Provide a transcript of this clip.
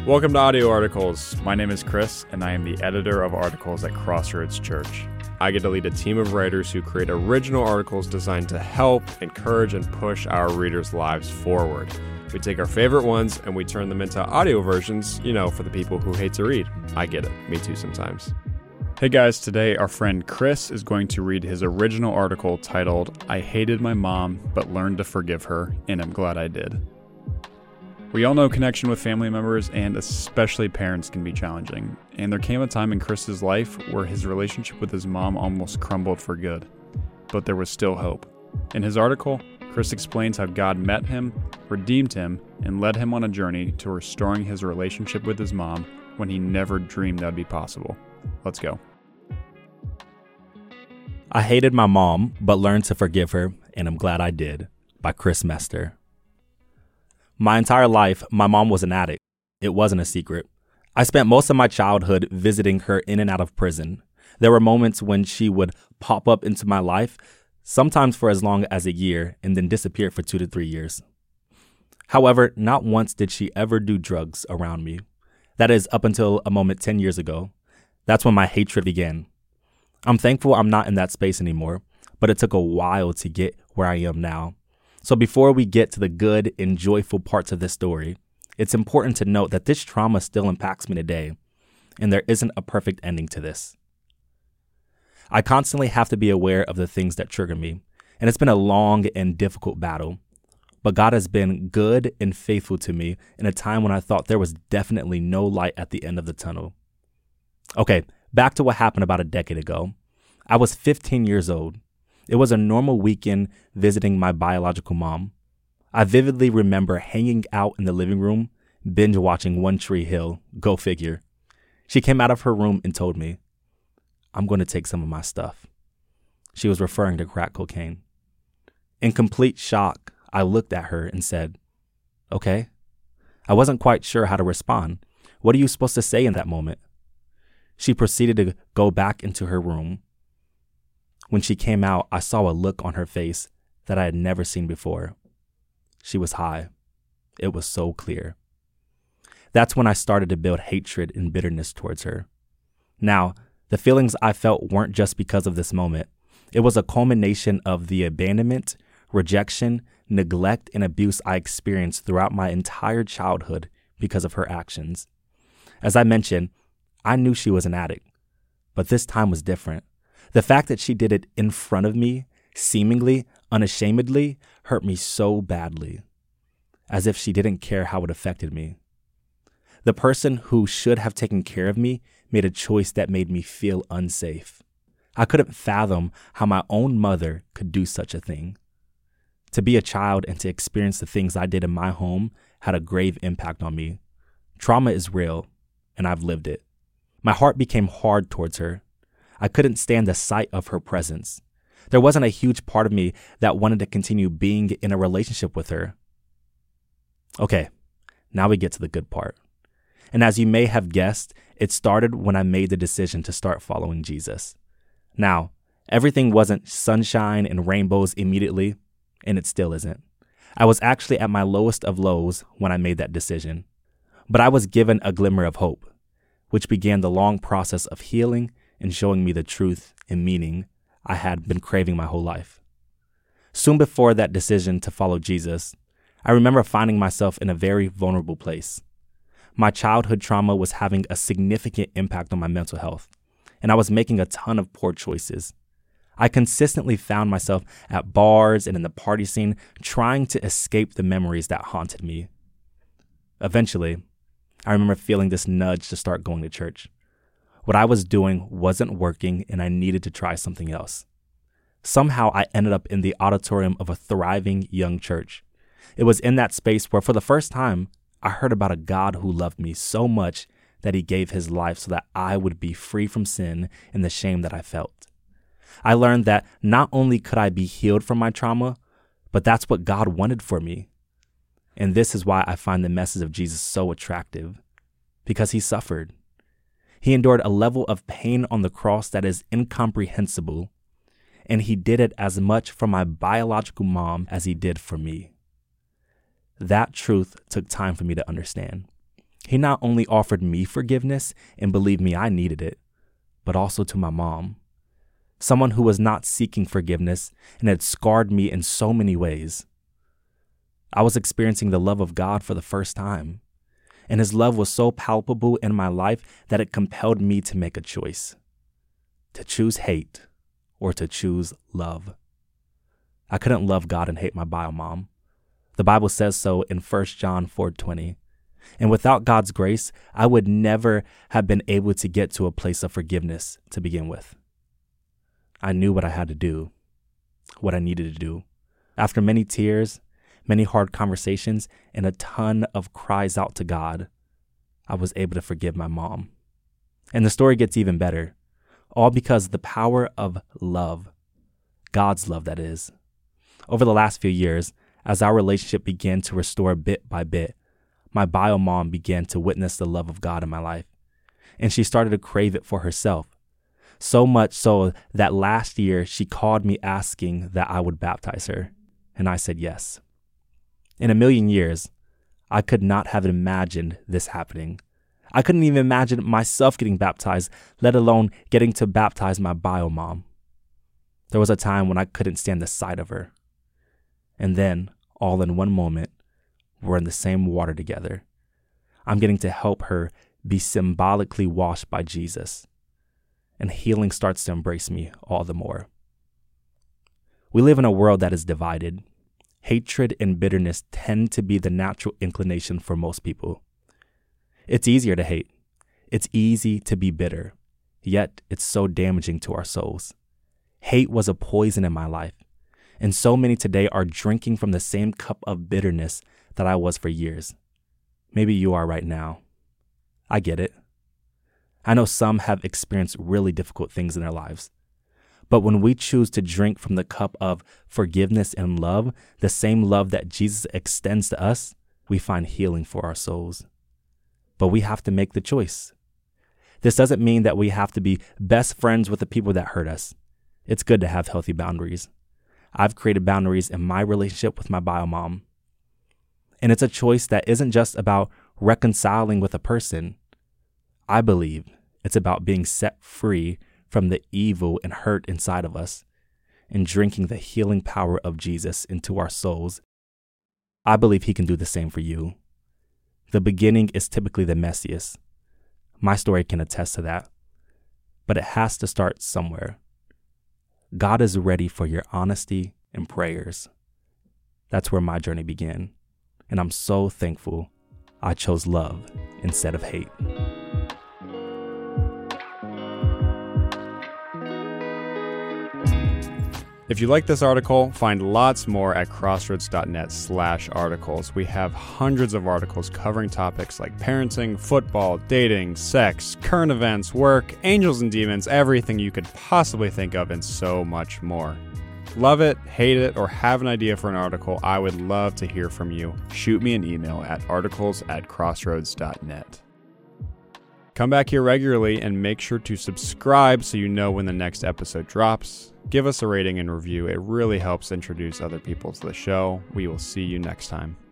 Welcome to Audio Articles. My name is Chris, and I am the editor of articles at Crossroads Church. I get to lead a team of writers who create original articles designed to help, encourage, and push our readers' lives forward. We take our favorite ones and we turn them into audio versions, for the people who hate to read. I get it. Me too sometimes. Hey guys, today our friend Chris is going to read his original article titled, I Hated My Mom, But Learned to Forgive Her, and I'm Glad I Did. We all know connection with family members and especially parents can be challenging, and there came a time in Chris's life where his relationship with his mom almost crumbled for good, but there was still hope. In his article, Chris explains how God met him, redeemed him, and led him on a journey to restoring his relationship with his mom when he never dreamed that would be possible. Let's go. I hated my mom, but learned to forgive her, and I'm glad I did, by Chris Mester. My entire life, my mom was an addict. It wasn't a secret. I spent most of my childhood visiting her in and out of prison. There were moments when she would pop up into my life, sometimes for as long as a year, and then disappear for 2 to 3 years. However, not once did she ever do drugs around me. That is, up until a moment 10 years ago. That's when my hatred began. I'm thankful I'm not in that space anymore, but it took a while to get where I am now. So before we get to the good and joyful parts of this story, it's important to note that this trauma still impacts me today, and there isn't a perfect ending to this. I constantly have to be aware of the things that trigger me, and it's been a long and difficult battle. But God has been good and faithful to me in a time when I thought there was definitely no light at the end of the tunnel. Okay, back to what happened about a decade ago. I was 15 years old. It was a normal weekend visiting my biological mom. I vividly remember hanging out in the living room, binge watching One Tree Hill, go figure. She came out of her room and told me, I'm going to take some of my stuff. She was referring to crack cocaine. In complete shock, I looked at her and said, okay. I wasn't quite sure how to respond. What are you supposed to say in that moment? She proceeded to go back into her room. When she came out, I saw a look on her face that I had never seen before. She was high. It was so clear. That's when I started to build hatred and bitterness towards her. Now, the feelings I felt weren't just because of this moment. It was a culmination of the abandonment, rejection, neglect, and abuse I experienced throughout my entire childhood because of her actions. As I mentioned, I knew she was an addict, but this time was different. The fact that she did it in front of me, seemingly, unashamedly, hurt me so badly, as if she didn't care how it affected me. The person who should have taken care of me made a choice that made me feel unsafe. I couldn't fathom how my own mother could do such a thing. To be a child and to experience the things I did in my home had a grave impact on me. Trauma is real, and I've lived it. My heart became hard towards her. I couldn't stand the sight of her presence. There wasn't a huge part of me that wanted to continue being in a relationship with her. Okay, now we get to the good part. And as you may have guessed, it started when I made the decision to start following Jesus. Now, everything wasn't sunshine and rainbows immediately, and it still isn't. I was actually at my lowest of lows when I made that decision. But I was given a glimmer of hope, which began the long process of healing and showing me the truth and meaning I had been craving my whole life. Soon before that decision to follow Jesus, I remember finding myself in a very vulnerable place. My childhood trauma was having a significant impact on my mental health, and I was making a ton of poor choices. I consistently found myself at bars and in the party scene trying to escape the memories that haunted me. Eventually, I remember feeling this nudge to start going to church. What I was doing wasn't working, and I needed to try something else. Somehow, I ended up in the auditorium of a thriving young church. It was in that space where, for the first time, I heard about a God who loved me so much that he gave his life so that I would be free from sin and the shame that I felt. I learned that not only could I be healed from my trauma, but that's what God wanted for me. And this is why I find the message of Jesus so attractive, because he suffered. He endured a level of pain on the cross that is incomprehensible, and he did it as much for my biological mom as he did for me. That truth took time for me to understand. He not only offered me forgiveness, and believe me, I needed it, but also to my mom, someone who was not seeking forgiveness and had scarred me in so many ways. I was experiencing the love of God for the first time, and his love was so palpable in my life that it compelled me to make a choice, to choose hate or to choose love. I couldn't love God and hate my bio mom. The Bible says so in 1 John 4:20. And without God's grace, I would never have been able to get to a place of forgiveness to begin with. I knew what I had to do, what I needed to do. After many tears, many hard conversations, and a ton of cries out to God, I was able to forgive my mom. And the story gets even better, all because of the power of love, God's love, that is. Over the last few years, as our relationship began to restore bit by bit, my bio mom began to witness the love of God in my life, and she started to crave it for herself. So much so that last year she called me asking that I would baptize her, and I said yes. In a million years, I could not have imagined this happening. I couldn't even imagine myself getting baptized, let alone getting to baptize my bio mom. There was a time when I couldn't stand the sight of her. And then, all in one moment, we're in the same water together. I'm getting to help her be symbolically washed by Jesus. And healing starts to embrace me all the more. We live in a world that is divided. Hatred and bitterness tend to be the natural inclination for most people. It's easier to hate. It's easy to be bitter. Yet it's so damaging to our souls. Hate was a poison in my life. And so many today are drinking from the same cup of bitterness that I was for years. Maybe you are right now. I get it. I know some have experienced really difficult things in their lives. But when we choose to drink from the cup of forgiveness and love, the same love that Jesus extends to us, we find healing for our souls. But we have to make the choice. This doesn't mean that we have to be best friends with the people that hurt us. It's good to have healthy boundaries. I've created boundaries in my relationship with my bio mom. And it's a choice that isn't just about reconciling with a person. I believe it's about being set free from the evil and hurt inside of us and drinking the healing power of Jesus into our souls. I believe he can do the same for you. The beginning is typically the messiest. My story can attest to that. But it has to start somewhere. God is ready for your honesty and prayers. That's where my journey began. And I'm so thankful I chose love instead of hate. If you like this article, find lots more at crossroads.net/articles. We have hundreds of articles covering topics like parenting, football, dating, sex, current events, work, angels and demons, everything you could possibly think of, and so much more. Love it, hate it, or have an idea for an article, I would love to hear from you. Shoot me an email at articles@crossroads.net. Come back here regularly and make sure to subscribe so you know when the next episode drops. Give us a rating and review. It really helps introduce other people to the show. We will see you next time.